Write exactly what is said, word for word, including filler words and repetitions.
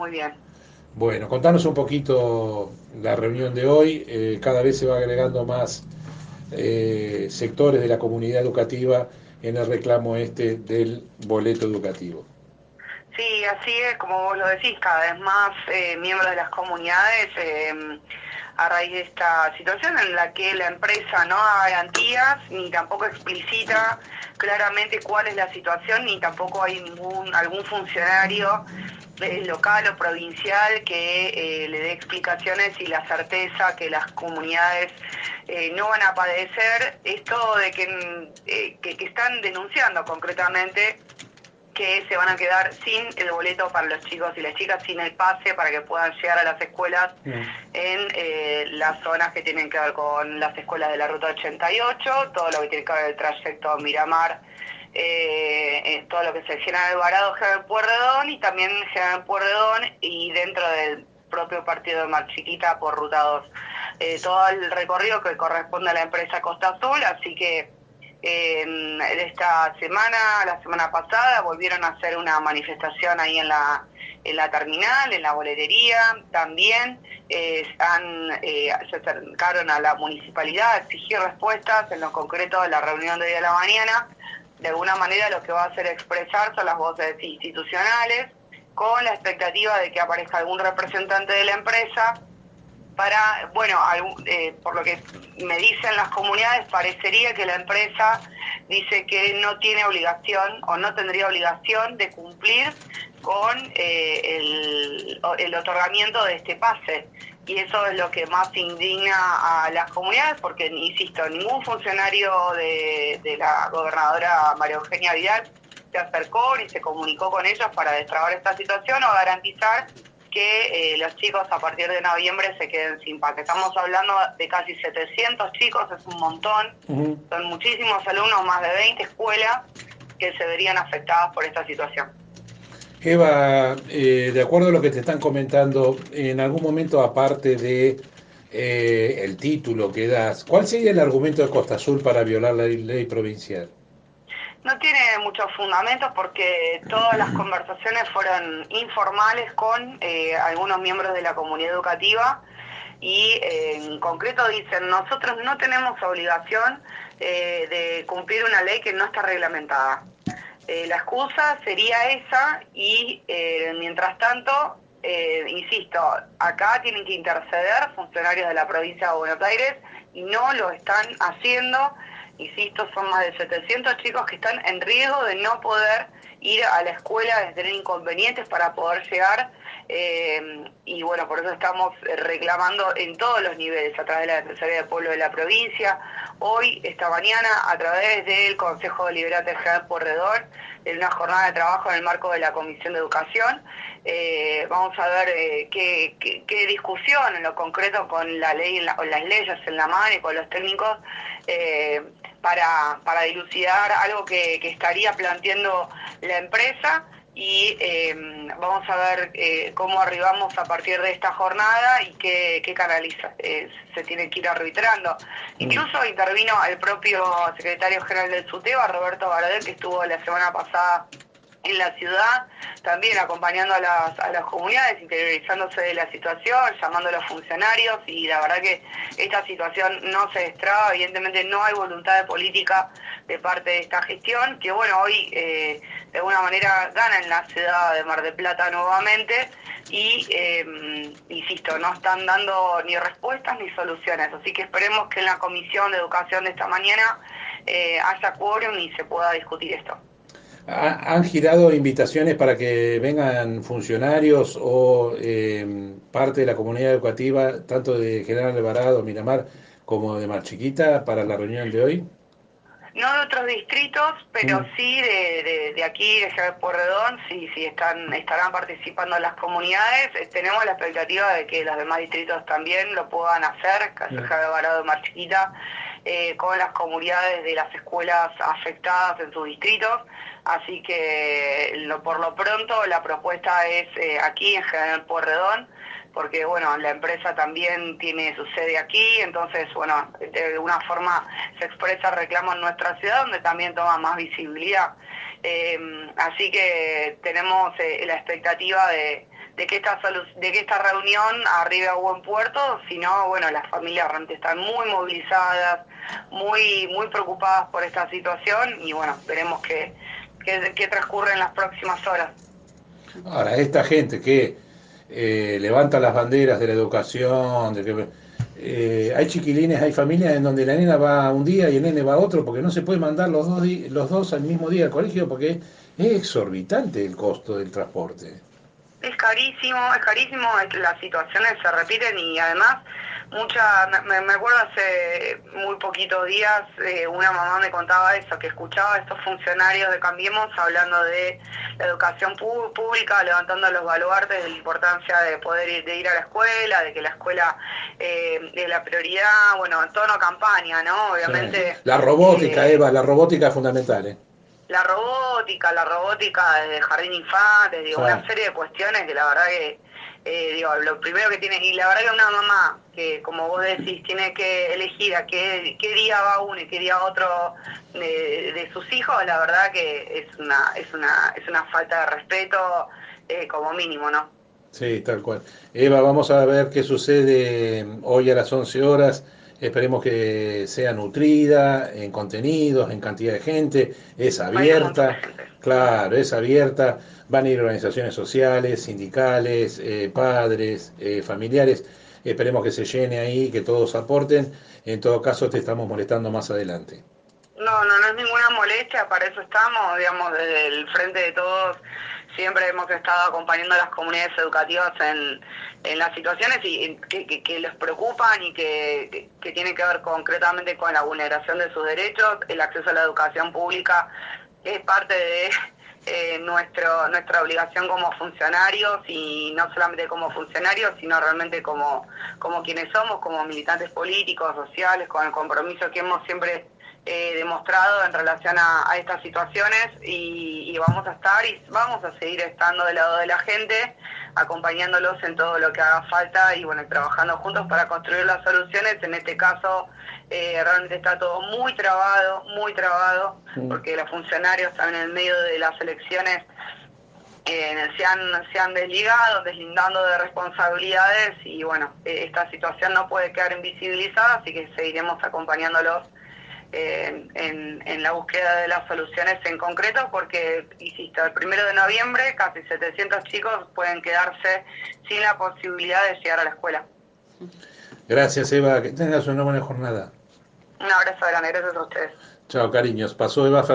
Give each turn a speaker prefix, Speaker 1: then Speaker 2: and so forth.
Speaker 1: muy bien.
Speaker 2: Bueno, contanos un poquito la reunión de hoy. Eh, cada vez se va agregando más eh, sectores de la comunidad educativa en el reclamo este del boleto educativo.
Speaker 1: Sí, así es, como vos lo decís, cada vez más eh, miembros de las comunidades, eh, a raíz de esta situación en la que la empresa no da garantías, ni tampoco explicita claramente cuál es la situación, ni tampoco hay ningún algún funcionario eh, local o provincial que eh, le dé explicaciones y la certeza que las comunidades eh, no van a padecer esto de que, eh, que, que están denunciando concretamente que se van a quedar sin el boleto para los chicos y las chicas, sin el pase para que puedan llegar a las escuelas
Speaker 2: Mm.
Speaker 1: en eh, las zonas que tienen que ver con las escuelas de la Ruta ochenta y ocho, todo lo que tiene que ver el trayecto Miramar, eh, eh, todo lo que es el General Alvarado, General Pueyrredón y también General Pueyrredón y dentro del propio partido de Mar Chiquita por Ruta dos. Eh, todo el recorrido que corresponde a la empresa Costa Azul, así que en esta semana, la semana pasada, volvieron a hacer una manifestación ahí en la, en la terminal, en la boletería. También eh, han, eh, se acercaron a la municipalidad a exigir respuestas, en lo concreto de la reunión de hoy a la mañana. De alguna manera lo que va a hacer expresar son las voces institucionales, con la expectativa de que aparezca algún representante de la empresa para, bueno, algún, eh, por lo que me dicen las comunidades, parecería que la empresa dice que no tiene obligación o no tendría obligación de cumplir con eh, el, el otorgamiento de este pase. Y eso es lo que más indigna a las comunidades, porque, insisto, ningún funcionario de, de la gobernadora María Eugenia Vidal se acercó ni se comunicó con ellos para destrabar esta situación o garantizar que eh, los chicos a partir de noviembre se queden sin pase. Estamos hablando de casi setecientos chicos, es un montón,
Speaker 2: Ujú.
Speaker 1: son muchísimos alumnos, más de veinte escuelas que se verían afectadas por esta situación.
Speaker 2: Eva, eh, de acuerdo a lo que te están comentando, en algún momento aparte de eh, el título que das, ¿cuál sería el argumento de Costa Azul para violar la ley provincial?
Speaker 1: No tiene muchos fundamentos porque todas las conversaciones fueron informales con eh, algunos miembros de la comunidad educativa y eh, en concreto dicen, nosotros no tenemos obligación eh, de cumplir una ley que no está reglamentada. Eh, la excusa sería esa y eh, mientras tanto, eh, insisto, acá tienen que interceder funcionarios de la provincia de Buenos Aires y no lo están haciendo. Insisto, son más de setecientos chicos que están en riesgo de no poder ir a la escuela, de tener inconvenientes para poder llegar. Eh, y bueno, por eso estamos reclamando en todos los niveles, a través de la Defensoría del Pueblo de la provincia, hoy, esta mañana, a través del Consejo Deliberante General Pueyrredón, en una jornada de trabajo en el marco de la Comisión de Educación. Eh, vamos a ver eh, qué, qué, qué discusión en lo concreto con la ley, en la, con las leyes en la mano y con los técnicos, eh, para, para dilucidar algo que, que estaría planteando la empresa y eh, vamos a ver eh, cómo arribamos a partir de esta jornada y qué, qué canaliza, eh, se tiene que ir arbitrando.
Speaker 2: Mm.
Speaker 1: Incluso intervino el propio secretario general del SUTEBA, Roberto Baradel, que estuvo la semana pasada en la ciudad, también acompañando a las, a las comunidades, interiorizándose de la situación, llamando a los funcionarios, y la verdad que esta situación no se destraba, evidentemente no hay voluntad de política de parte de esta gestión, que bueno, hoy eh, de alguna manera gana en la ciudad de Mar del Plata nuevamente, y eh, insisto, no están dando ni respuestas ni soluciones, así que esperemos que en la Comisión de Educación de esta mañana eh, haya quórum y se pueda discutir esto.
Speaker 2: Ha- ¿Han girado invitaciones para que vengan funcionarios o eh, parte de la comunidad educativa, tanto de General Alvarado, Miramar, como de Mar Chiquita, para la reunión de hoy?
Speaker 1: No de otros distritos, pero
Speaker 2: Mm.
Speaker 1: sí de, de, de aquí, de General Pueyrredón, sí, sí están, estarán participando las comunidades. Eh, Tenemos la expectativa de que los demás distritos también lo puedan hacer, Caso
Speaker 2: Mm.
Speaker 1: General Alvarado de Mar Chiquita, eh, con las comunidades de las escuelas afectadas en sus distritos. Así que lo, por lo pronto la propuesta es eh, aquí en General Pueyrredón, porque bueno, la empresa también tiene su sede aquí, entonces bueno, de alguna forma se expresa el reclamo en nuestra ciudad, donde también toma más visibilidad. Eh, así que tenemos eh, la expectativa de, de que esta solu- de que esta reunión arribe a buen puerto, sino bueno, las familias realmente están muy movilizadas, muy muy preocupadas por esta situación y bueno, veremos qué, qué, qué transcurre en las próximas horas.
Speaker 2: Ahora, esta gente que eh, levanta las banderas de la educación, de que eh, hay chiquilines, hay familias en donde la nena va un día y el nene va otro, porque no se puede mandar los dos, di- los dos al mismo día al colegio, porque es exorbitante el costo del transporte.
Speaker 1: Es carísimo, es carísimo, es- las situaciones se repiten y además mucha, me, me acuerdo hace muy poquitos días eh, una mamá me contaba eso, que escuchaba a estos funcionarios de Cambiemos hablando de la educación pu- pública, levantando los baluartes de la importancia de poder ir, de ir a la escuela, de que la escuela eh, es la prioridad, bueno, en tono campaña, ¿no?
Speaker 2: Sí.
Speaker 1: Obviamente...
Speaker 2: La robótica,
Speaker 1: eh,
Speaker 2: Eva, la robótica es fundamental, ¿eh?
Speaker 1: la robótica, la robótica desde jardín infantes, digo,
Speaker 2: Sí.
Speaker 1: una serie de cuestiones que la verdad que, eh, digo, lo primero que tiene, y la verdad que una mamá que, como vos decís, tiene que elegir a qué, qué día va uno y qué día otro de, de sus hijos, la verdad que es una, es una, es una falta de respeto eh, como mínimo, ¿no?
Speaker 2: Sí, tal cual. Eva, vamos a ver qué sucede hoy a las once horas. Esperemos que sea nutrida en contenidos, en cantidad de gente. Es
Speaker 1: Va a ir un montón de
Speaker 2: abierta,
Speaker 1: gente.
Speaker 2: claro, es abierta. Van a ir organizaciones sociales, sindicales, eh, padres, eh, familiares. Esperemos que se llene ahí, que todos aporten. En todo caso, te estamos molestando más adelante.
Speaker 1: No, no, no es ninguna molestia, para eso estamos, digamos, desde el Frente de Todos siempre hemos estado acompañando a las comunidades educativas en, en las situaciones y que, que, que les preocupan y que, que, que tienen que ver concretamente con la vulneración de sus derechos. El acceso a la educación pública es parte de eh, nuestro nuestra obligación como funcionarios y no solamente como funcionarios, sino realmente como, como quienes somos, como militantes políticos, sociales, con el compromiso que hemos siempre Eh, demostrado en relación a, a estas situaciones y, y vamos a estar y vamos a seguir estando del lado de la gente, acompañándolos en todo lo que haga falta y bueno, trabajando juntos para construir las soluciones. En este caso eh, realmente está todo muy trabado, muy trabado, porque los funcionarios también en medio de las elecciones Eh, se, han, se han desligado, deslindando de responsabilidades y bueno, eh, esta situación no puede quedar invisibilizada, así que seguiremos acompañándolos eh, en, en la búsqueda de las soluciones en concreto, porque, insisto, el primero de noviembre casi setecientos chicos pueden quedarse sin la posibilidad de llegar a la escuela.
Speaker 2: Gracias, Eva. Que tengas una buena jornada.
Speaker 1: Un abrazo grande, gracias a ustedes.
Speaker 2: Chao, cariños. Pasó Eva